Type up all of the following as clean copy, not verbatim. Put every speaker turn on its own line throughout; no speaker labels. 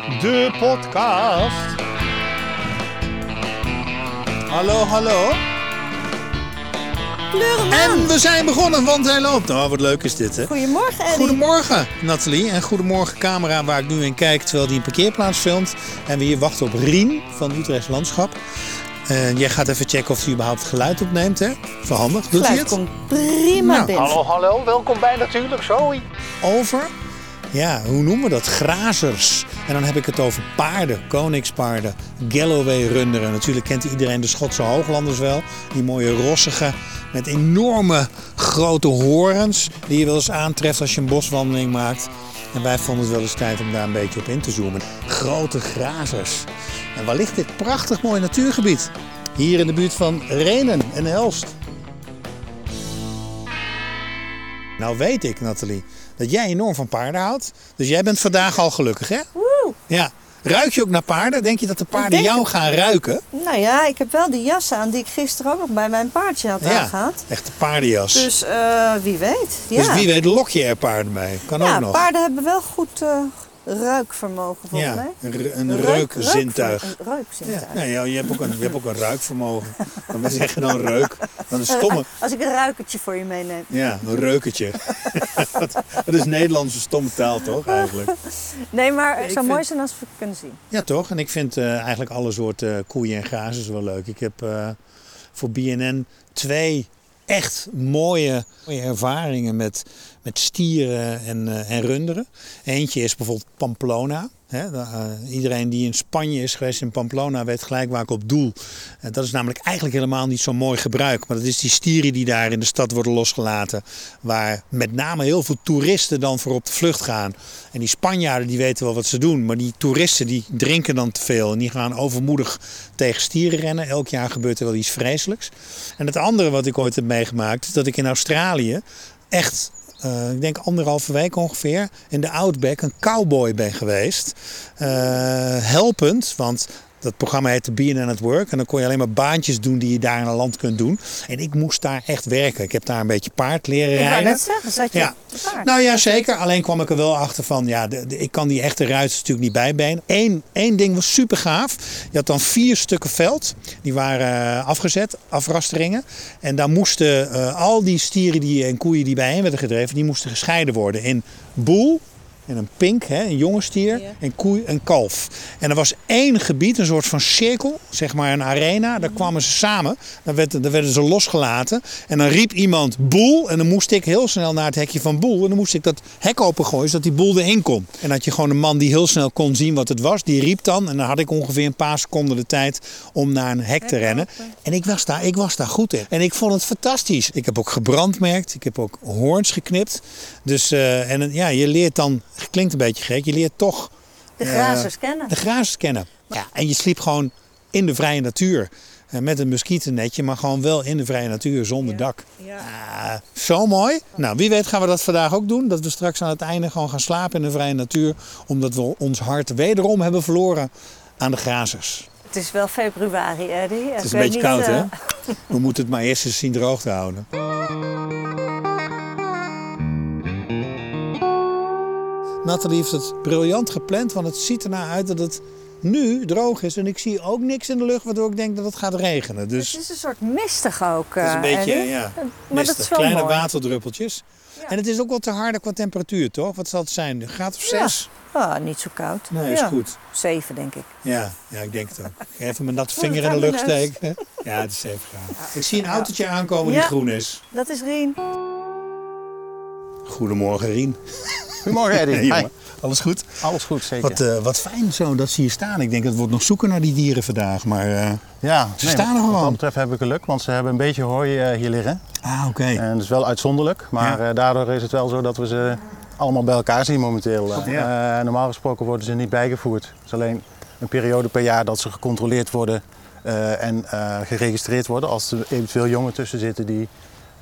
de podcast. Hallo. En we zijn begonnen, want hij loopt. Oh, wat leuk is dit, hè?
Goedemorgen, Eddie.
Goedemorgen, Nathalie. En goedemorgen, camera waar ik nu in kijk terwijl die een parkeerplaats filmt. En we hier wachten op Rien van Utrechts Landschap. Jij gaat even checken of hij überhaupt geluid opneemt, hè? Verhandig. Doet hij het?
Komt prima binnen.
Hallo. Welkom bij natuurlijk, Zoe. Over, ja, hoe noemen we dat? Grazers. En dan heb ik het over paarden, koningspaarden, Galloway-runderen. Natuurlijk kent iedereen de Schotse Hooglanders wel. Die mooie rossige met enorme grote horens die je wel eens aantreft als je een boswandeling maakt. En wij vonden het wel eens tijd om daar een beetje op in te zoomen. Grote grazers. En waar ligt dit prachtig mooi natuurgebied? Hier in de buurt van Rhenen en Elst. Nou weet ik, Nathalie, dat jij enorm van paarden houdt. Dus jij bent vandaag al gelukkig, hè?
Woe!
Ja. Ruik je ook naar paarden? Denk je dat de paarden jou gaan ruiken?
Nou ja, ik heb wel die jas aan die ik gisteren ook nog bij mijn paardje had aangehad.
Echt een paardenjas.
Dus wie weet. Ja.
Dus wie weet lok je er paarden mee. Kan ook nog.
Paarden hebben wel goed ruikvermogen volgens mij.
Een reukzintuig.
Een reukzintuig.
Ja, je hebt ook een ruikvermogen. Dan zeg je dan reuk. Dan is stomme.
Als ik een ruikertje voor je meeneem.
Ja, een reukertje. Dat is Nederlandse stomme taal toch eigenlijk?
Nee, maar het zou mooi zijn als we het kunnen zien.
Ja toch, en ik vind eigenlijk alle soorten koeien en grazers wel leuk. Ik heb voor BNN 2 echt mooie ervaringen met stieren en runderen. Eentje is bijvoorbeeld Pamplona. Iedereen die in Spanje is geweest in Pamplona weet gelijk waar ik op doel. Dat is namelijk eigenlijk helemaal niet zo'n mooi gebruik. Maar dat is die stieren die daar in de stad worden losgelaten. Waar met name heel veel toeristen dan voor op de vlucht gaan. En die Spanjaarden die weten wel wat ze doen. Maar die toeristen die drinken dan te veel. En die gaan overmoedig tegen stieren rennen. Elk jaar gebeurt er wel iets vreselijks. En het andere wat ik ooit heb meegemaakt is dat ik in Australië echt... ik denk 1,5 week ongeveer, in de Outback een cowboy ben geweest. Helpend, want dat programma heette BNN at Work. En dan kon je alleen maar baantjes doen die je daar in een land kunt doen. En ik moest daar echt werken. Ik heb daar een beetje paard leren rijden.
Ik wou net zeggen, zat je op de paard?
Nou ja, zeker. Alleen kwam ik er wel achter van, ja, ik kan die echte ruiters natuurlijk niet bijbenen. Eén ding was super gaaf. Je had dan 4 stukken veld. Die waren afgezet, afrasteringen. En daar moesten al die stieren en koeien die bijeen werden gedreven, die moesten gescheiden worden in boel. En een pink, een jonge stier, en koei en kalf. En er was 1 gebied, een soort van cirkel, zeg maar een arena. Daar kwamen ze samen, dan werden ze losgelaten. En dan riep iemand boel en dan moest ik heel snel naar het hekje van boel. En dan moest ik dat hek opengooien, zodat die boel erin kon. En had je gewoon een man die heel snel kon zien wat het was. Die riep dan en dan had ik ongeveer een paar seconden de tijd om naar een hek te rennen. En ik was daar goed in. En ik vond het fantastisch. Ik heb ook gebrandmerkt, ik heb ook hoorns geknipt. Dus je leert dan... Klinkt een beetje gek, je leert toch...
De grazers kennen.
De grazers kennen. Ja, en je sliep gewoon in de vrije natuur. Met een muskietennetje, maar gewoon wel in de vrije natuur zonder dak. Ja. Zo mooi. Nou, wie weet gaan we dat vandaag ook doen. Dat we straks aan het einde gewoon gaan slapen in de vrije natuur. Omdat we ons hart wederom hebben verloren aan de grazers.
Het is wel februari, Eddie.
Het is een beetje koud, hè? We moeten het maar eerst eens zien droog te houden. Nathalie heeft het briljant gepland, want het ziet ernaar uit dat het nu droog is. En ik zie ook niks in de lucht, waardoor ik denk dat het gaat regenen. Dus
het is een soort mistig ook.
Het is een beetje,
maar
mistig.
dat is wel
kleine
mooi.
Waterdruppeltjes. Ja. En het is ook wel te harde qua temperatuur, toch? Wat zal het zijn? Een graad of 6?
Ja, niet zo koud.
Nee, is goed.
7, denk ik.
Ja, ik denk het ook. Even mijn natte vinger in de lucht steken. Ja, het is 7 graden. Ja. Ik zie een autootje aankomen die groen is.
Dat is Rien.
Goedemorgen, Rien.
Goedemorgen, Eddie.
Hey, alles goed?
Alles goed, zeker.
Wat fijn zo dat ze hier staan. Ik denk dat het wordt nog zoeken naar die dieren vandaag. Maar ze staan er gewoon.
Wat dat betreft heb ik geluk, want ze hebben een beetje hooi hier liggen.
Ah, oké.
En dat is wel uitzonderlijk, maar daardoor is het wel zo dat we ze allemaal bij elkaar zien momenteel. Normaal gesproken worden ze niet bijgevoerd. Het is alleen een periode per jaar dat ze gecontroleerd worden en geregistreerd worden. Als er eventueel jongen tussen zitten die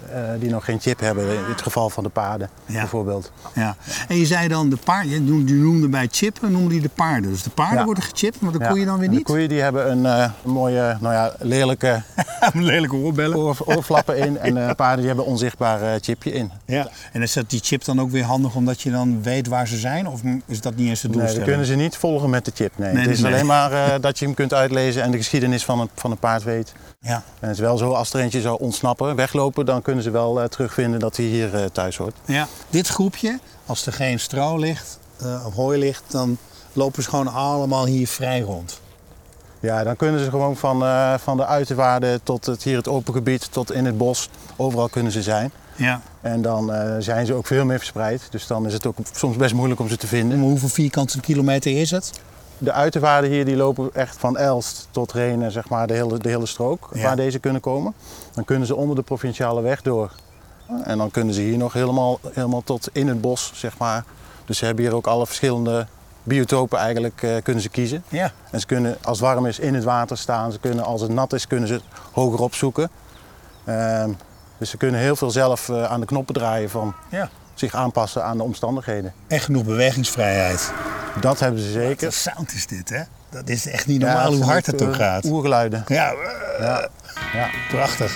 die nog geen chip hebben. In het geval van de paarden bijvoorbeeld.
Ja. En je zei dan de paarden, je noemde bij chippen, noemde die de paarden. Dus de paarden worden gechipt, maar de koeien dan weer niet?
De koeien die hebben een mooie, lelijke,
lelijke oorbellen.
Oorflappen in en paarden die hebben een onzichtbaar chipje in.
Ja. En is dat die chip dan ook weer handig omdat je dan weet waar ze zijn? Of is dat niet eens de doelstelling?
Nee, we kunnen ze niet volgen met de chip. Nee. Het is alleen maar dat je hem kunt uitlezen en de geschiedenis van een paard weet. Ja. En het is wel zo, als er eentje zou ontsnappen, weglopen, dan kunnen ze wel terugvinden dat hij hier thuis hoort.
Ja. Dit groepje, als er geen stro ligt of hooi ligt, dan lopen ze gewoon allemaal hier vrij rond.
Ja, dan kunnen ze gewoon van de uiterwaarden tot het open gebied, tot in het bos, overal kunnen ze zijn. Ja. En dan zijn ze ook veel meer verspreid, dus dan is het ook soms best moeilijk om ze te vinden.
Maar hoeveel vierkante kilometer is het?
De uiterwaarden hier die lopen echt van Elst tot Rhenen, zeg maar, de hele strook waar deze kunnen komen. Dan kunnen ze onder de provinciale weg door. En dan kunnen ze hier nog helemaal tot in het bos, zeg maar. Dus ze hebben hier ook alle verschillende biotopen eigenlijk kunnen ze kiezen. Ja. En ze kunnen als het warm is in het water staan. Ze kunnen als het nat is kunnen ze hoger opzoeken. Dus ze kunnen heel veel zelf aan de knoppen draaien van zich aanpassen aan de omstandigheden.
En genoeg bewegingsvrijheid.
Dat hebben ze zeker.
Wat een sound is dit, hè? Dat is echt niet normaal hoe hard het ook gaat.
Oergeluiden.
Ja. Prachtig.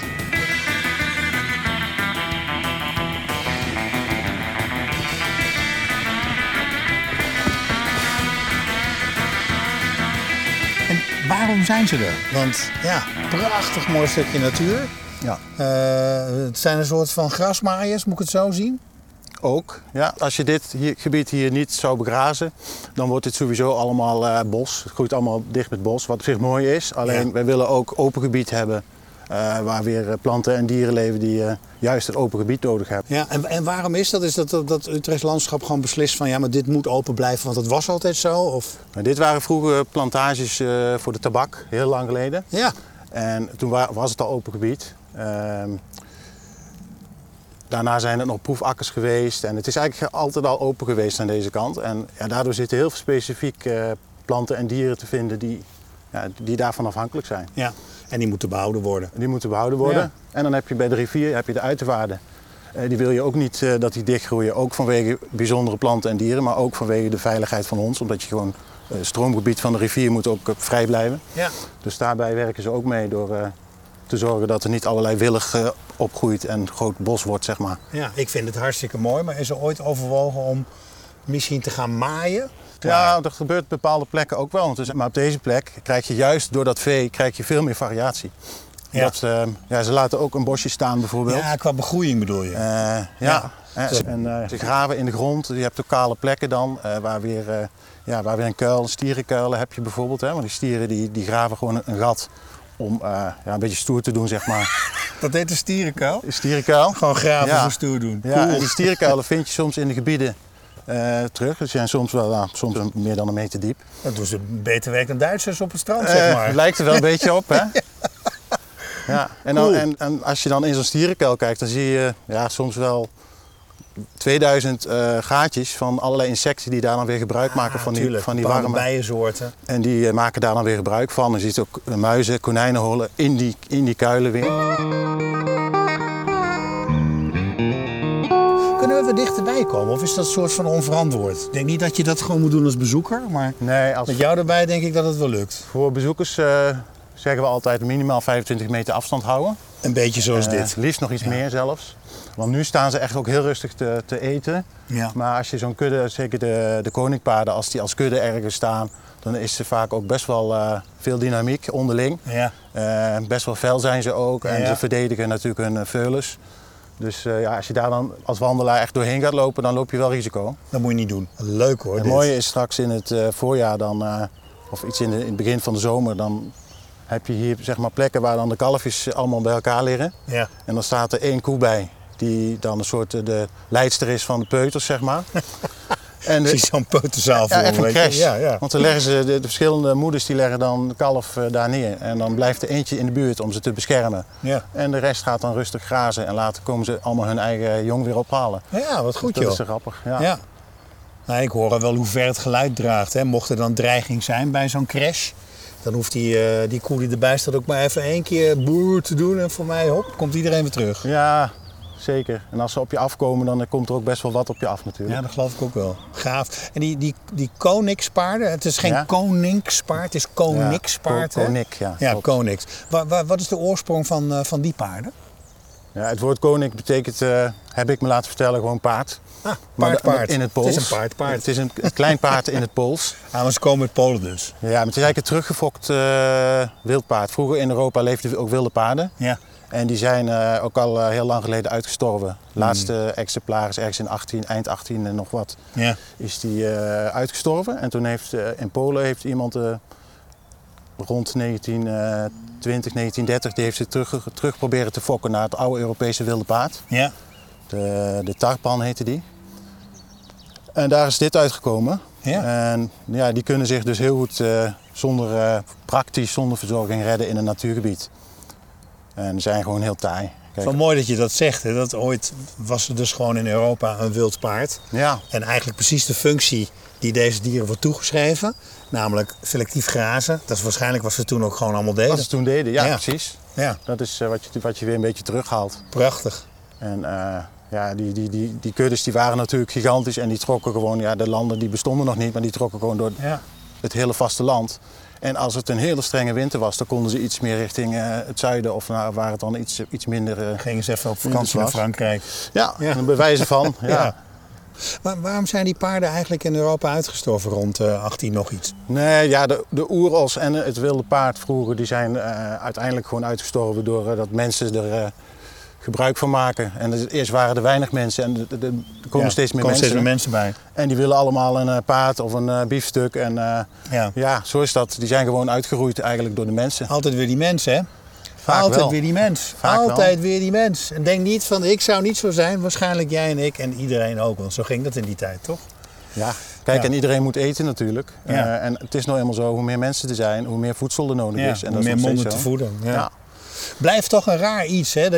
En waarom zijn ze er? Want prachtig mooi stukje natuur. Ja. Het zijn een soort van grasmaaiers, moet ik het zo zien?
Ook, ja. Als je dit gebied hier niet zou begrazen, dan wordt dit sowieso allemaal bos. Het groeit allemaal dicht met bos, wat op zich mooi is. Alleen wij willen ook open gebied hebben, waar weer planten en dieren leven die juist het open gebied nodig hebben.
Ja, en waarom is dat? Is dat Utrechts landschap gewoon beslist van maar dit moet open blijven, want het was altijd zo? Of?
Dit waren vroeger plantages voor de tabak, heel lang geleden. Ja. En toen was het al open gebied. Daarna zijn er nog proefakkers geweest en het is eigenlijk altijd al open geweest aan deze kant. En daardoor zitten heel veel specifiek planten en dieren te vinden die daarvan afhankelijk zijn.
Ja, en die moeten behouden worden.
Die moeten behouden worden. Ja. En dan heb je bij de rivier de uiterwaarden. Die wil je ook niet dat die dichtgroeien, ook vanwege bijzondere planten en dieren, maar ook vanwege de veiligheid van ons. Omdat je gewoon, het stroomgebied van de rivier moet ook vrij blijven. Ja. Dus daarbij werken ze ook mee door te zorgen dat er niet allerlei willig opgroeit en groot bos wordt, zeg maar.
Ja, ik vind het hartstikke mooi, maar is er ooit overwogen om misschien te gaan maaien?
Ja, dat gebeurt op bepaalde plekken ook wel. Maar op deze plek krijg je juist door dat vee veel meer variatie. Ja. Ze laten ook een bosje staan bijvoorbeeld.
Ja, qua begroeiing bedoel je?
En ze graven in de grond. Je hebt ook kale plekken dan, waar weer een kuil, stierenkuilen heb je bijvoorbeeld. Hè? Want die stieren die graven gewoon een gat om een beetje stoer te doen, zeg maar.
Dat heet een stierenkuil?
Een stierenkuil.
Gewoon graven voor stoer doen.
Ja, cool. En die stierenkuilen vind je soms in de gebieden terug. Die zijn soms meer dan een meter diep.
Dat doen ze beter werk dan Duitsers op het strand, zeg maar.
Lijkt er wel een beetje op, hè? Ja. En als je dan in zo'n stierenkuil kijkt, dan zie je soms wel 2000 gaatjes van allerlei insecten die daar dan weer gebruik maken van die warme
bijensoorten.
En die maken daar dan weer gebruik van. Je ziet ook muizen, konijnenhollen in die kuilen weer.
Kunnen we weer dichterbij komen of is dat een soort van onverantwoord? Ik denk niet dat je dat gewoon moet doen als bezoeker, maar met jou erbij denk ik dat het wel lukt.
Voor bezoekers zeggen we altijd minimaal 25 meter afstand houden.
Een beetje zoals dit.
Liefst nog iets meer zelfs. Want nu staan ze echt ook heel rustig te eten. Ja. Maar als je zo'n kudde, zeker de koninkpaarden, als die als kudde ergens staan, dan is er vaak ook best wel veel dynamiek onderling. Ja. Best wel fel zijn ze ook en ze verdedigen natuurlijk hun veulens. Dus als je daar dan als wandelaar echt doorheen gaat lopen, dan loop je wel risico.
Dat moet je niet doen. Leuk hoor.
Het mooie is straks in het voorjaar dan, of iets in het begin van de zomer, dan heb je hier zeg maar plekken waar dan de kalfjes allemaal bij elkaar liggen. Ja. En dan staat er 1 koe bij, die dan een soort de leidster is van de peuters, zeg maar.
En zie zo'n peuterzaal voor.
Ja, echt een crash. Ja. Want dan leggen ze de verschillende moeders die leggen dan de kalf daar neer. En dan blijft er eentje in de buurt om ze te beschermen. Ja. En de rest gaat dan rustig grazen. En later komen ze allemaal hun eigen jong weer ophalen.
Ja, wat goed,
dus
joh.
Dat is grappig. Ja.
Nou, ik hoor wel hoe ver het geluid draagt. Hè. Mocht er dan dreiging zijn bij zo'n crash, dan hoeft die koe die erbij staat ook maar even 1 keer boer te doen. En voor mij, hop, komt iedereen weer terug.
Ja, zeker. En als ze op je afkomen, dan komt er ook best wel wat op je af natuurlijk.
Ja, dat geloof ik ook wel. Gaaf. En die koningspaarden, het is geen koningspaard, het is koningspaard.
Ja, konik, ja.
Ja, konings. Wat is de oorsprong van die paarden?
Ja, het woord koning betekent, heb ik me laten vertellen, gewoon paard.
Paard.
In het Pools.
Het is een paard.
Het is een klein paard in het Pools.
Maar ze komen uit Polen dus.
Ja, maar het is eigenlijk een teruggefokt wildpaard. Vroeger in Europa leefden ook wilde paarden.
Ja.
En die zijn ook al heel lang geleden uitgestorven. Het laatste exemplaar is ergens in eind 18 en nog wat, is die uitgestorven. En toen heeft in Polen heeft iemand rond 1920, 1930, die heeft ze terug proberen te fokken naar het oude Europese wilde paard.
Ja.
De tarpan heette die. En daar is dit uitgekomen.
Ja.
En ja, die kunnen zich dus heel goed praktisch zonder verzorging redden in een natuurgebied. En die zijn gewoon heel taai.
Het is wel mooi dat je dat zegt. Hè? Dat ooit was er dus gewoon in Europa een wild paard.
Ja.
En eigenlijk precies de functie die deze dieren wordt toegeschreven. Namelijk selectief grazen. Dat is waarschijnlijk wat ze toen ook gewoon allemaal deden.
Wat ze toen deden, ja. Precies.
Ja.
Dat is wat je weer een beetje terughaalt.
Prachtig.
En ja, die kuddes die waren natuurlijk gigantisch en die trokken gewoon, ja, de landen die bestonden nog niet, maar die trokken gewoon door het hele vasteland. En als het een hele strenge winter was, dan konden ze iets meer richting het zuiden of waar het dan iets minder...
Gingen ze even op vakantie naar Frankrijk.
Ja, een bewijzen van. Ja.
Maar waarom zijn die paarden eigenlijk in Europa uitgestorven rond 18 nog iets?
Nee, ja, de oeros en het wilde paard vroeger die zijn uiteindelijk gewoon uitgestorven doordat mensen er gebruik van maken. En eerst waren er weinig mensen en er komen steeds meer mensen
bij.
En die willen allemaal een paard of een biefstuk. En ja, zo is dat. Die zijn gewoon uitgeroeid eigenlijk door de mensen.
Altijd weer die mensen, hè?
Vaak
Altijd
wel.
weer die mens.
Vaak
Altijd
wel.
weer die mens. En denk niet van, ik zou niet zo zijn. Waarschijnlijk jij en ik en iedereen ook. Want zo ging dat in die tijd, toch?
Ja, kijk, en iedereen moet eten natuurlijk. En het is nou eenmaal zo, hoe meer mensen er zijn, hoe meer voedsel er nodig is. En
hoe meer monden te voeden. Ja. Blijft toch een raar iets, hè?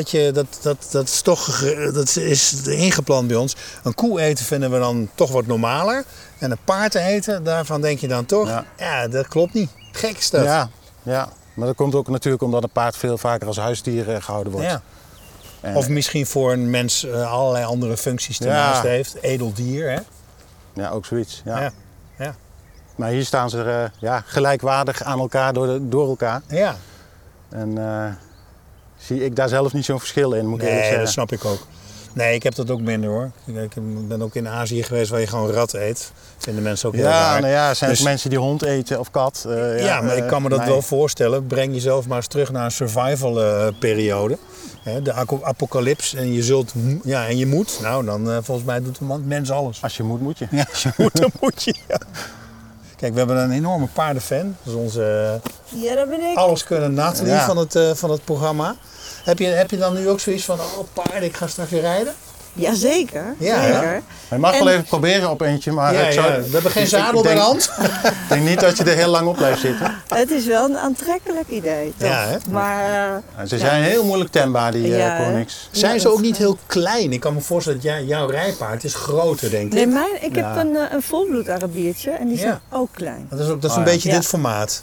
Dat is ingeplant bij ons. Een koe eten vinden we dan toch wat normaler. En een paard eten, daarvan denk je dan toch, ja dat klopt niet. Gek is dat.
Ja. Maar dat komt ook natuurlijk omdat een paard veel vaker als huisdier gehouden wordt.
Ja. Of misschien voor een mens allerlei andere functies ernaast heeft. Edeldier, hè?
Ja, ook zoiets. Ja.
Maar
hier staan ze gelijkwaardig aan elkaar door elkaar.
Ja.
En zie ik daar zelf niet zo'n verschil in, moet ik eerlijk zeggen.
Dat snap ik ook. Nee, ik heb dat ook minder hoor. Ik ben ook in Azië geweest waar je gewoon rat eet. Vinden mensen ook heel raar.
Nou ja, zijn dus mensen die hond eten of kat.
Maar ik kan me dat wel voorstellen. Breng jezelf maar eens terug naar een survival periode. De apocalyps en je zult, en je moet. Nou, dan volgens mij doet een mens alles.
Als je moet, moet je.
Ja, als je moet, dan moet je. Ja. Kijk, we hebben een enorme paardenfan. Dat is onze
dat ben ik.
alles kunnen Nathalie van het programma. Heb je dan nu ook zoiets van, paarden, ik ga straks weer rijden?
Jazeker,
Ja,
zeker.
Je mag wel even proberen op eentje, maar
we hebben geen zadel bij de hand.
Ik denk niet dat je er heel lang op blijft zitten.
Het is wel een aantrekkelijk idee, toch?
Ja, hè?
Maar,
ze zijn heel moeilijk tembaar, die konings.
Zijn ze ook niet heel klein? Ik kan me voorstellen dat jouw rijpaard is groter, denk ik.
Nee, ik heb een volbloed Arabiertje en die zijn ook klein.
Dat is een beetje dit formaat.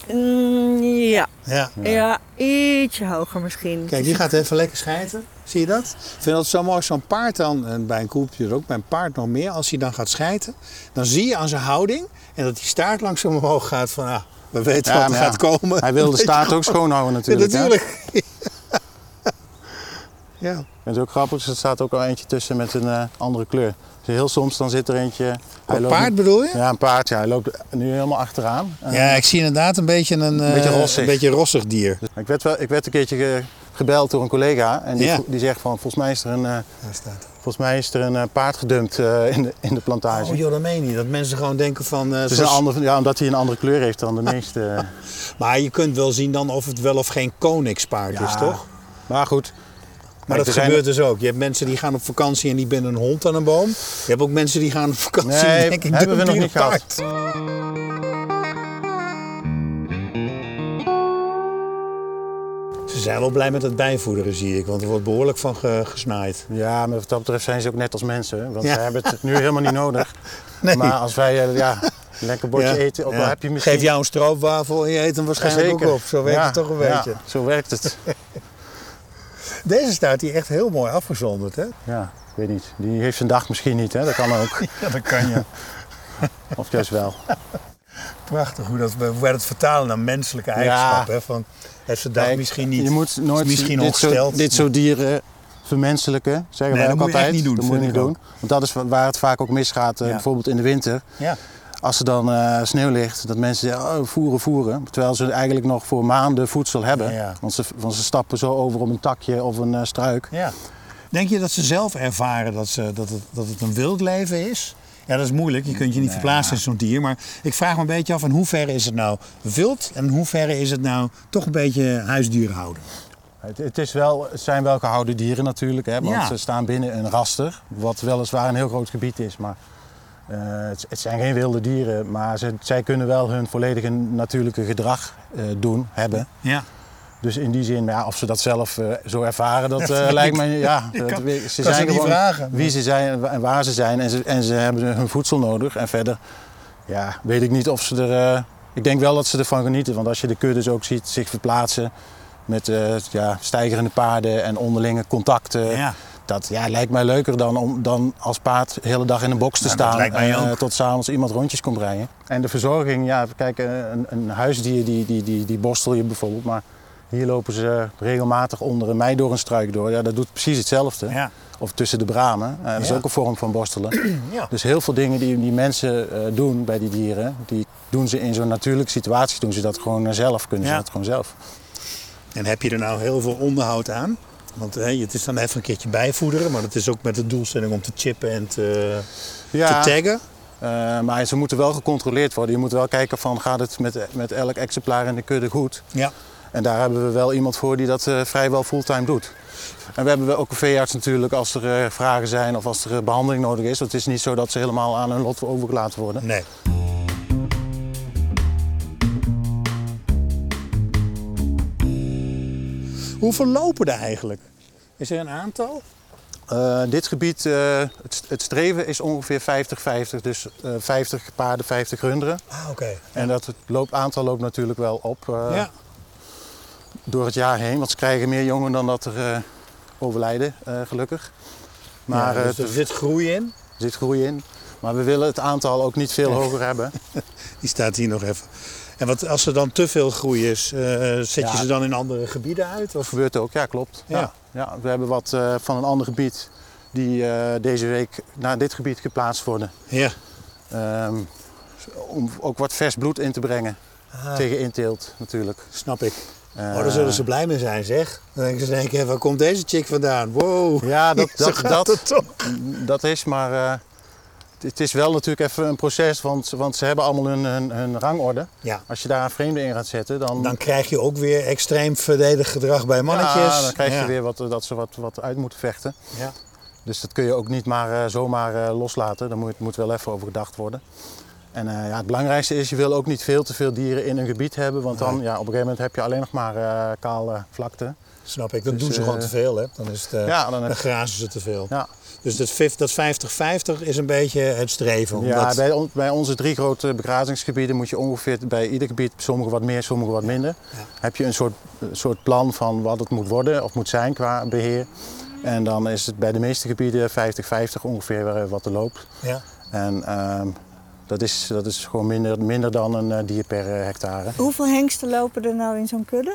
Ja, ietsje hoger misschien.
Kijk, die gaat even lekker schijten. Zie je dat? Ik vind dat zo mooi, zo'n paard dan, en bij een koeltje ook, bij een paard nog meer. Als hij dan gaat schijten, dan zie je aan zijn houding en dat die staart langzaam omhoog gaat van, we weten wat er gaat komen.
Hij wil de staart ook schoonhouden natuurlijk.
Ja, natuurlijk. Ja.
Het is ook grappig, er staat ook al eentje tussen met een andere kleur. Dus heel soms dan zit er eentje...
Een paard bedoel je?
Ja, een paard. Ja, hij loopt nu helemaal achteraan.
Ja, ik zie inderdaad een beetje rossig dier.
Ik werd een keertje gebeld door een collega en die zegt van volgens mij is er een paard gedumpt in de plantage.
Oh joh, dat meen je niet. Dat mensen gewoon denken van...
Het is omdat hij een andere kleur heeft dan de meeste.
Maar je kunt wel zien dan of het wel of geen koningspaard is, toch?
Maar goed.
Maar dat gebeurt dus ook. Je hebt mensen die gaan op vakantie en die binden een hond aan een boom. Je hebt ook mensen die gaan op vakantie en denken,
hebben we nog niet gehad.
Ze zijn wel blij met het bijvoederen, zie ik, want er wordt behoorlijk van gesnaaid.
Ja, maar wat dat betreft zijn ze ook net als mensen, want zij hebben het nu helemaal niet nodig.
Nee.
Maar als wij een lekker bordje eten, ook al heb je misschien...
Geef jou een stroopwafel en je eet hem waarschijnlijk ook op. Zo werkt het toch een beetje.
Zo werkt het.
Deze staat hier echt heel mooi afgezonderd, hè?
Ja, ik weet niet. Die heeft zijn dag misschien niet, hè? Dat kan ook.
Ja, dat kan je.
Of juist wel.
Prachtig hoe wij het vertalen naar menselijke eigenschappen. Hè? Van, heeft zijn dag misschien niet,
je moet nooit
misschien ongesteld.
dit soort dieren vermenselijken, zeggen wij ook
dat
altijd.
Moet je echt niet doen,
dat moet je niet doen. Want dat is waar het vaak ook misgaat, bijvoorbeeld in de winter.
Ja.
Als er dan sneeuw ligt, dat mensen zeggen, voeren. Terwijl ze eigenlijk nog voor maanden voedsel hebben.
Ja.
Want ze stappen zo over op een takje of een struik.
Ja. Denk je dat ze zelf ervaren dat het een wild leven is? Ja, dat is moeilijk. Je kunt je niet verplaatsen in zo'n dier. Maar ik vraag me een beetje af, in hoeverre is het nou wild en in hoeverre is het nou toch een beetje huisdieren houden?
Het zijn wel gehouden dieren natuurlijk, hè, want ze staan binnen een raster, wat weliswaar een heel groot gebied is. Maar het zijn geen wilde dieren, maar zij kunnen wel hun volledige natuurlijke gedrag hebben. Ja. Dus in die zin, of ze dat zelf zo ervaren, dat lijkt me, ze zijn gewoon vragen, wie ze zijn en waar ze zijn en ze hebben hun voedsel nodig. En verder, weet ik niet of ze er, ik denk wel dat ze ervan genieten, want als je de kuddes ook ziet zich verplaatsen met steigerende paarden en onderlinge contacten. Dat lijkt mij leuker dan als paard de hele dag in een box te staan en tot 's avonds iemand rondjes komt rijden. En de verzorging, kijk, een huisdier die borstel je bijvoorbeeld, maar hier lopen ze regelmatig onder een mei door een struik door. Ja, dat doet precies hetzelfde. Ja. Of tussen de bramen. Dat is ook een vorm van borstelen. Ja. Dus heel veel dingen die mensen doen bij die dieren, die doen ze in zo'n natuurlijke situatie, doen ze dat gewoon zelf, kunnen ze dat gewoon zelf.
En heb je er nou heel veel onderhoud aan? Want het is dan even een keertje bijvoederen, maar dat is ook met de doelstelling om te chippen en te taggen.
Maar ze moeten wel gecontroleerd worden. Je moet wel kijken van, gaat het met elk exemplaar in de kudde goed? Ja. En daar hebben we wel iemand voor die dat vrijwel fulltime doet. En we hebben ook een veearts natuurlijk als er vragen zijn of als er behandeling nodig is. Want het is niet zo dat ze helemaal aan hun lot overgelaten worden.
Nee. Hoeveel lopen er eigenlijk? Is er een aantal?
Dit gebied, het streven is ongeveer 50-50, dus 50 paarden, 50 runderen.
Ah, oké.
En dat aantal loopt natuurlijk wel op door het jaar heen, want ze krijgen meer jongen dan dat er overlijden, gelukkig.
Maar dus er zit groei in?
Er zit groei in, maar we willen het aantal ook niet veel hoger hebben.
Die staat hier nog even. En wat, als er dan te veel groei is, zet je ze dan in andere gebieden uit? Of?
Dat gebeurt ook, ja klopt. Ja. Ja, we hebben wat van een ander gebied die deze week naar dit gebied geplaatst worden. Ja. Om ook wat vers bloed in te brengen tegen inteelt natuurlijk.
Snap ik. Daar zullen ze blij mee zijn, zeg. Dan denken ze denken, waar komt deze chick vandaan? Wow.
Ja, dat is maar... Het is wel natuurlijk even een proces, want ze hebben allemaal hun rangorde. Ja. Als je daar een vreemde in gaat zetten, dan
krijg je ook weer extreem verdedigd gedrag bij mannetjes.
Ja, dan krijg je weer dat ze wat uit moeten vechten. Ja. Dus dat kun je ook niet maar zomaar loslaten. Daar moet wel even over gedacht worden. En het belangrijkste is, je wil ook niet veel te veel dieren in een gebied hebben. Want dan op een gegeven moment heb je alleen nog maar kale vlakte.
Snap ik, dat doen ze gewoon te veel. Hè? Dan, is het, dan grazen ze te veel. Ja. Dus dat 50-50 is een beetje het streven.
Ja, bij onze 3 grote begrazingsgebieden moet je ongeveer bij ieder gebied, sommige wat meer, sommige wat minder. Ja. Heb je een soort plan van wat het moet worden of moet zijn qua beheer. En dan is het bij de meeste gebieden 50-50 ongeveer wat er loopt. Ja. En dat is gewoon minder dan een dier per hectare.
Hoeveel hengsten lopen er nou in zo'n kudde?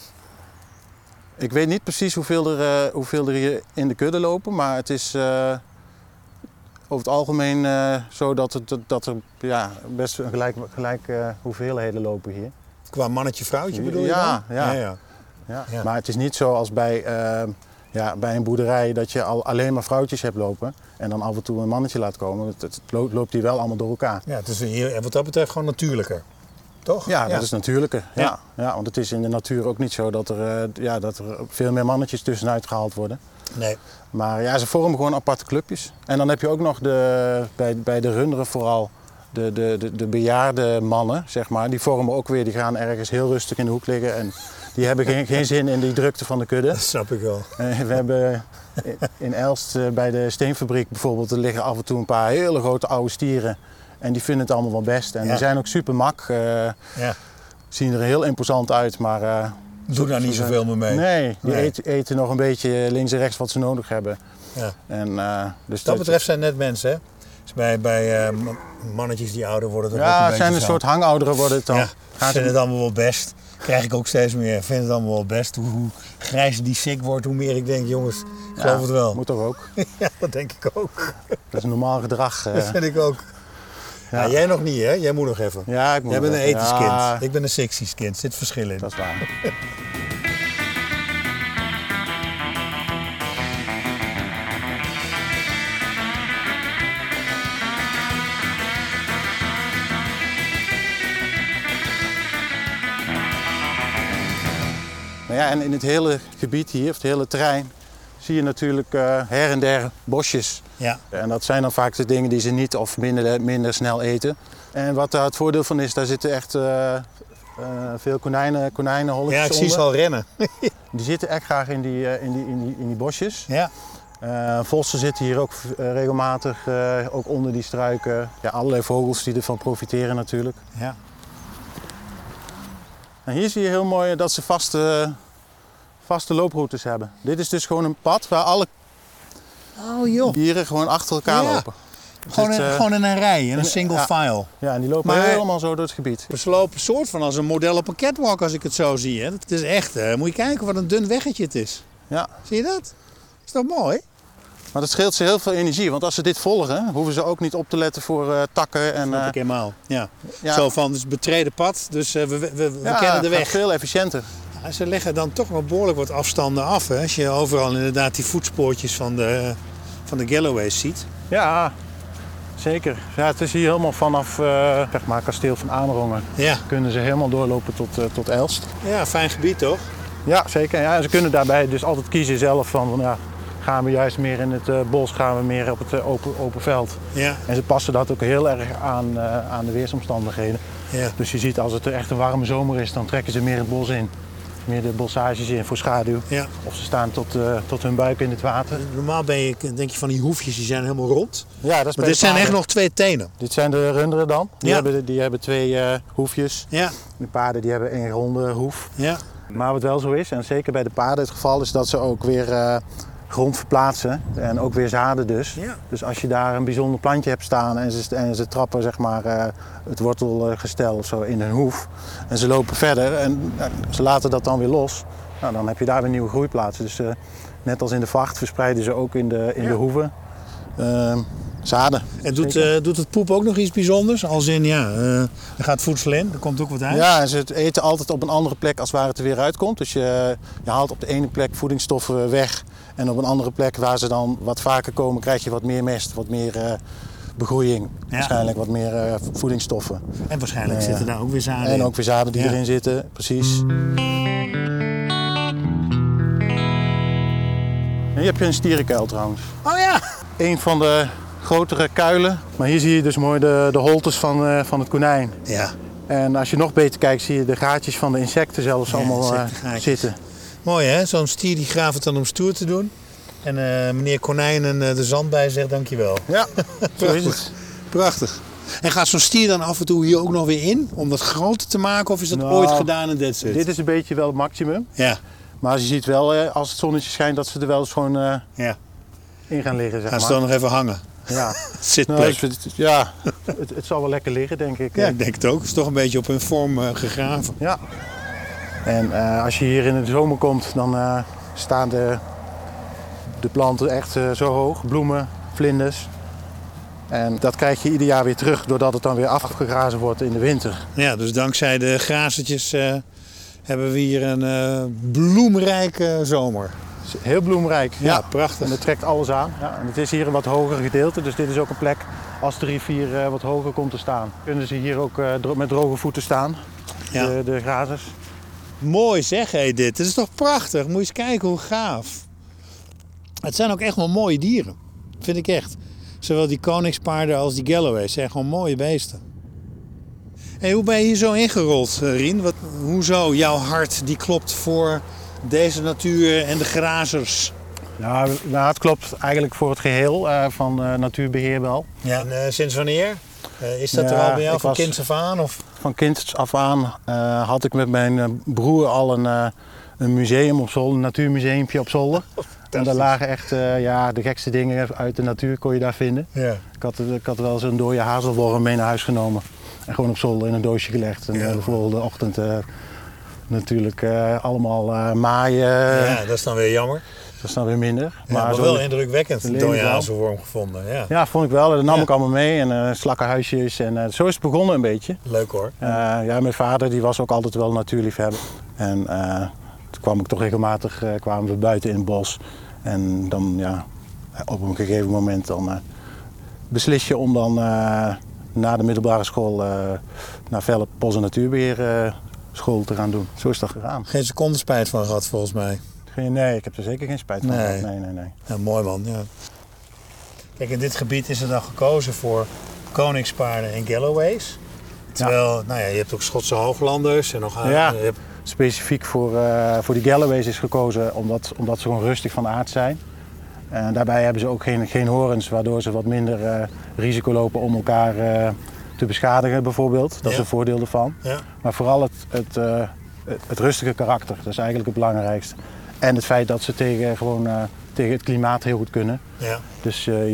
Ik weet niet precies hoeveel er hier in de kudde lopen, maar het is over het algemeen zo dat er best een gelijk hoeveelheden lopen hier.
Qua mannetje-vrouwtje bedoel je dan?
Ja. Maar het is niet zo als bij een boerderij dat je alleen maar vrouwtjes hebt lopen en dan af en toe een mannetje laat komen. Het loopt hier wel allemaal door elkaar.
Ja, het is hier, wat dat betreft gewoon natuurlijker. Toch?
Ja, dat is natuurlijker. Ja, want het is in de natuur ook niet zo dat er veel meer mannetjes tussenuit gehaald worden. Nee. Maar ze vormen gewoon aparte clubjes. En dan heb je ook nog bij de runderen vooral de bejaarde mannen, zeg maar. Die vormen ook weer, die gaan ergens heel rustig in de hoek liggen. En die hebben geen zin in die drukte van de kudde.
Dat snap ik wel.
We hebben in Elst bij de steenfabriek bijvoorbeeld, er liggen af en toe een paar hele grote oude stieren. En die vinden het allemaal wel best. En die zijn ook super mak. Zien er heel imposant uit, maar
Doe daar niet zoveel meer mee.
Nee, die eten nog een beetje links en rechts wat ze nodig hebben.
Ja.
En, dus
dat betreft zijn net mensen, hè? Dus bij mannetjes die ouder worden, toch ook
ja,
een
het
beetje
zijn een
zo.
soort hangouderen worden het dan.
Ja, vinden het allemaal wel best. Krijg ik ook steeds meer. Vind het allemaal wel best. Hoe grijzer die sik wordt, hoe meer ik denk, jongens, ik geloof het wel.
Moet toch ook.
Ja, dat denk ik ook.
Dat is een normaal gedrag.
Dat vind ik ook. Ja. Ja, jij nog niet, hè? Jij moet nog even.
Ja, ik moet
jij bent een ethisch
ja.
kind. Ik ben een seksies kind. Er zit verschil in.
Dat is waar. Ja, en in het hele gebied hier, of het hele terrein, zie je natuurlijk her en der bosjes.
Ja.
En dat zijn dan vaak de dingen die ze niet of minder snel eten. En wat daar het voordeel van is, daar zitten echt veel konijnenholletjes
Ja, ik zie ze al rennen.
Die zitten echt graag in die bosjes.
Ja.
Vossen zitten hier ook regelmatig, ook onder die struiken. Ja, allerlei vogels die ervan profiteren natuurlijk.
Ja.
En hier zie je heel mooi dat ze vaste looproutes hebben. Dit is dus gewoon een pad waar alle dieren gewoon achter elkaar lopen.
Gewoon in een rij, in een single file.
Ja, en die lopen helemaal zo door het gebied.
Ze lopen soort van als een model op een catwalk als ik het zo zie. Hè. Het is echt, moet je kijken wat een dun weggetje het is.
Ja.
Zie je dat? Is toch mooi?
Maar dat scheelt ze heel veel energie, want als ze dit volgen, hoeven ze ook niet op te letten voor takken. En,
snap ik helemaal. Ja. Zo van, het is betreden pad, dus we kennen de weg.
Het veel efficiënter.
Ja, ze leggen dan toch wel behoorlijk wat afstanden af. Hè? Als je overal inderdaad die voetspoortjes van de Galloways ziet.
Ja, zeker. Ja, het is hier helemaal vanaf zeg maar kasteel van Amerongen.
Ja.
Kunnen ze helemaal doorlopen tot Elst.
Ja, fijn gebied toch?
Ja, zeker. Ja, en ze kunnen daarbij dus altijd kiezen zelf van ja, gaan we juist meer in het bos, gaan we meer op het open veld. Ja. En ze passen dat ook heel erg aan de weersomstandigheden. Ja. Dus je ziet als het echt een warme zomer is, dan trekken ze meer het bos in. Meer de bossages in voor schaduw. Ja. Of ze staan tot hun buik in het water.
Normaal denk je van die hoefjes, die zijn helemaal rond.
Ja, dat is
maar dit zijn echt nog 2 tenen.
Dit zijn de runderen dan. Die hebben 2 hoefjes. Ja. De paarden die hebben 1 ronde hoef. Ja. Maar wat wel zo is, en zeker bij de paarden het geval, is dat ze ook weer grond verplaatsen. En ook weer zaden dus. Ja. Dus als je daar een bijzonder plantje hebt staan en ze trappen zeg maar, het wortelgestel of zo in hun hoef. En ze lopen verder en ze laten dat dan weer los. Nou, dan heb je daar weer nieuwe groeiplaatsen. Dus net als in de vacht verspreiden ze ook in de hoeven zaden.
En doet het poep ook nog iets bijzonders? Als in, er gaat voedsel in, er komt ook wat uit?
Ja, en ze eten altijd op een andere plek als waar het er weer uitkomt. Dus je haalt op de ene plek voedingsstoffen weg. En op een andere plek waar ze dan wat vaker komen, krijg je wat meer mest, wat meer begroeiing. Ja. Waarschijnlijk wat meer voedingsstoffen.
En waarschijnlijk zitten daar ook weer zaden in.
En ook weer zaden die erin zitten, precies. En hier heb je een stierenkuil trouwens.
Oh ja!
Een van de grotere kuilen. Maar hier zie je dus mooi de holtes van het konijn. Ja. En als je nog beter kijkt, zie je de gaatjes van de insecten zelfs allemaal zitten.
Mooi hè, zo'n stier die graaft het dan om stoer te doen. En meneer Konijn de zand bij zegt dankjewel.
Ja, zo is het.
Prachtig. En gaat zo'n stier dan af en toe hier ook nog weer in om dat groter te maken? Of is dat ooit gedaan en that's it?
Dit is een beetje wel het maximum. Ja. Maar je ziet wel als het zonnetje schijnt dat ze er wel eens gewoon in gaan liggen. Zeg
gaan ze dan nog even hangen?
Ja.
Zitplek.
Het zal wel lekker liggen denk ik.
Ja, ik denk het ook. Het is toch een beetje op hun vorm gegraven.
Ja. En als je hier in de zomer komt, dan staan de planten echt zo hoog. Bloemen, vlinders. En dat krijg je ieder jaar weer terug doordat het dan weer afgegrazen wordt in de winter.
Ja, dus dankzij de grazertjes hebben we hier een bloemrijke zomer.
Heel bloemrijk.
Ja, prachtig.
En dat trekt alles aan. Ja, en het is hier een wat hoger gedeelte, dus dit is ook een plek als de rivier wat hoger komt te staan. Kunnen ze hier ook met droge voeten staan, de grazers.
Mooi zeg, dit is toch prachtig. Moet je eens kijken hoe gaaf. Het zijn ook echt wel mooie dieren, vind ik echt. Zowel die koningspaarden als die Galloways zijn gewoon mooie beesten. Hey, hoe ben je hier zo ingerold, Rien? Hoezo jouw hart die klopt voor deze natuur en de grazers?
Nou, het klopt eigenlijk voor het geheel van natuurbeheer wel.
Ja. En sinds wanneer? Is dat er al bij jou van kinds af aan? Of?
van kinds af aan had ik met mijn broer al een museum op zolder, een natuurmuseumpje op zolder. En daar lagen echt de gekste dingen uit de natuur kon je daar vinden.
Ja.
Ik had wel eens een dode hazelworm mee naar huis genomen. En gewoon op zolder in een doosje gelegd. En de volgende ochtend natuurlijk allemaal maaien.
Ja, dat is dan weer jammer.
Dat is dan weer minder.
Ja, maar wel indrukwekkend, een dode hazelworm gevonden.
Ja, vond ik wel. Dat nam ik allemaal mee. En slakkenhuisjes. En zo is het begonnen een beetje.
Leuk hoor.
Mijn vader die was ook altijd wel natuurliefhebber. En toen kwam ik toch regelmatig kwamen we buiten in het bos. En dan op een gegeven moment dan beslis je om dan na de middelbare school naar Velp Bos- en Natuurbeheer school te gaan doen. Zo is dat gegaan.
Geen seconde spijt van gehad volgens mij.
Nee, ik heb er zeker geen spijt van gehad. Nee.
Ja, mooi man. Ja. Kijk, in dit gebied is er dan gekozen voor koningspaarden en Galloways. Terwijl, je hebt ook Schotse hooglanders en nog
specifiek voor die Galloways is gekozen omdat ze gewoon rustig van aard zijn. En daarbij hebben ze ook geen horens, waardoor ze wat minder risico lopen om elkaar te beschadigen bijvoorbeeld. Dat is een voordeel ervan. Ja. Maar vooral het rustige karakter, dat is eigenlijk het belangrijkste. En het feit dat ze tegen het klimaat heel goed kunnen. Ja. Dus je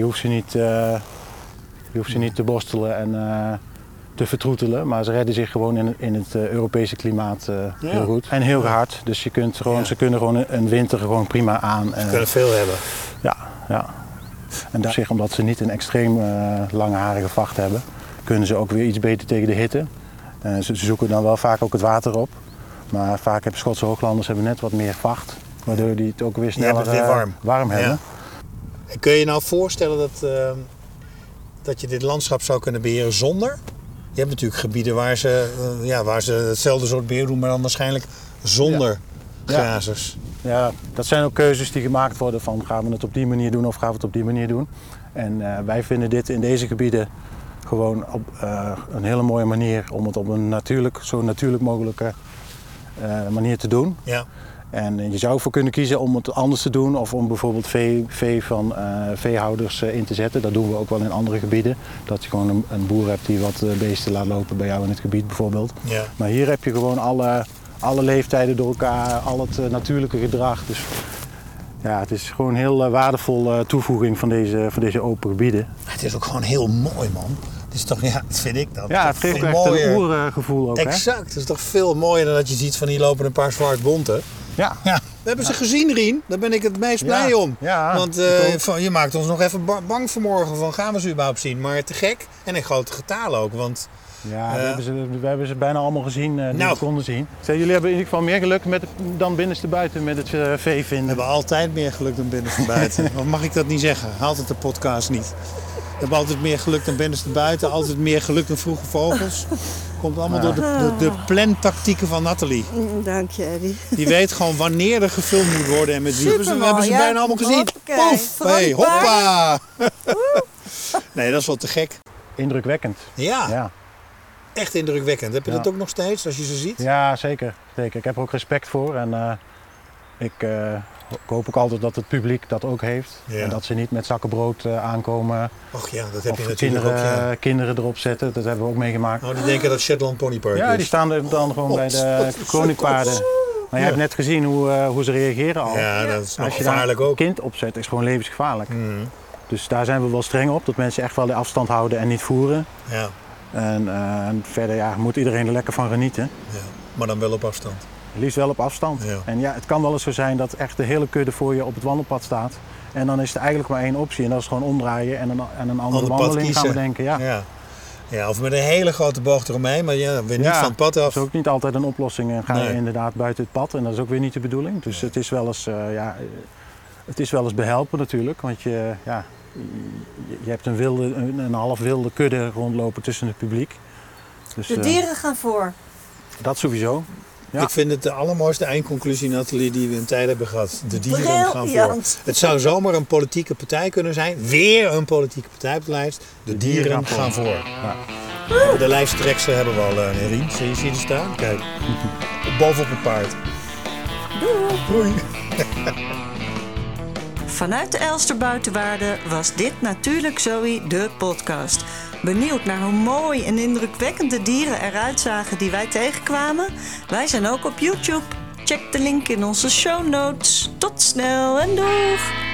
hoeft ze niet te borstelen en te vertroetelen, maar ze redden zich gewoon in het Europese klimaat heel goed. En heel hard, dus ze kunnen gewoon een winter gewoon prima aan.
Ze kunnen veel hebben.
Ja. En op zich, omdat ze niet een extreem langharige vacht hebben, kunnen ze ook weer iets beter tegen de hitte. Ze zoeken dan wel vaak ook het water op, maar vaak hebben Schotse hooglanders net wat meer vacht, waardoor die het ook weer sneller warm hebben.
En kun je je nou voorstellen dat je dit landschap zou kunnen beheren zonder? Je hebt natuurlijk gebieden waar ze hetzelfde soort beheer doen, maar dan waarschijnlijk zonder grazers.
Ja, dat zijn ook keuzes die gemaakt worden van gaan we het op die manier doen of gaan we het op die manier doen. En wij vinden dit in deze gebieden gewoon op een hele mooie manier om het op een zo natuurlijk mogelijke manier te doen. Ja. En je zou ervoor kunnen kiezen om het anders te doen of om bijvoorbeeld vee van veehouders in te zetten. Dat doen we ook wel in andere gebieden. Dat je gewoon een boer hebt die wat beesten laat lopen bij jou in het gebied bijvoorbeeld. Ja. Maar hier heb je gewoon alle leeftijden door elkaar, al het natuurlijke gedrag. Dus ja, het is gewoon een heel waardevolle toevoeging van deze open gebieden.
Het is ook gewoon heel mooi, man. Het is toch, dat vind ik dan.
Ja, het geeft echt een oergevoel ook.
Exact, het is toch veel mooier dan dat je ziet van hier lopen een paar zwart-bonten. Ja. We hebben ze gezien, Rien. Daar ben ik het meest blij om. Ja, want je maakt ons nog even bang vanmorgen van gaan we ze überhaupt zien. Maar te gek en in grote getalen ook. Want,
we hebben ze bijna allemaal gezien die we konden zien. Jullie hebben in ieder geval meer geluk dan binnenstebuiten met het vee vinden.
We hebben altijd meer geluk dan binnenstebuiten. Of mag ik dat niet zeggen? Haalt het de podcast niet. We hebben altijd meer geluk dan binnenstebuiten. Altijd meer geluk dan vroege vogels. Komt allemaal door de plantactieken van Nathalie.
Dank je, Eddie.
Die weet gewoon wanneer er gefilmd moet worden en met wie. We hebben ze bijna allemaal gezien. Poef, hey, hoppa! Nee, dat is wel te gek.
Indrukwekkend.
Ja. Echt indrukwekkend. Heb je dat ook nog steeds als je ze ziet?
Ja, zeker. Ik heb er ook respect voor. En ik hoop ook altijd dat het publiek dat ook heeft. Ja. En dat ze niet met zakken brood aankomen.
Och ja, dat heb je natuurlijk
kinderen erop zetten. Dat hebben we ook meegemaakt.
Die denken dat Shetland Ponypark is.
Ja, die staan er dan gewoon bij de koninkpaarden. Maar je hebt net gezien hoe ze reageren al.
Ja, dat is
als je
gevaarlijk
daar
ook.
Een kind opzet is gewoon levensgevaarlijk. Dus daar zijn we wel streng op. Dat mensen echt wel de afstand houden en niet voeren. Ja. En verder moet iedereen er lekker van genieten.
Ja, maar dan wel op afstand.
Liefst wel op afstand. Ja. En het kan wel eens zo zijn dat echt de hele kudde voor je op het wandelpad staat. En dan is er eigenlijk maar één optie. En dat is gewoon omdraaien en een andere wandeling gaan bedenken.
Ja, of met een hele grote bocht eromheen, maar weer niet van het pad af.
Dat is ook niet altijd een oplossing. En ga je inderdaad buiten het pad. En dat is ook weer niet de bedoeling. Dus het is wel eens behelpen natuurlijk. Want je hebt een half wilde kudde rondlopen tussen het publiek. Dus,
de dieren gaan voor.
Dat sowieso. Ja.
Ik vind het de allermooiste eindconclusie, Nathalie, die we in tijd hebben gehad. De dieren gaan voor. Het zou zomaar een politieke partij kunnen zijn. Weer een politieke partij op de lijst. De dieren gaan voor. Ja. De lijsttrekster hebben we al, Rien. Zie je die staan? Kijk. Bovenop het paard.
Doei.
Vanuit de Elster Buitenwaarden was dit Natuurlijk Zoe, de podcast.
Benieuwd naar hoe mooi en indrukwekkend de dieren eruit zagen die wij tegenkwamen? Wij zijn ook op YouTube. Check de link in onze show notes. Tot snel en doeg!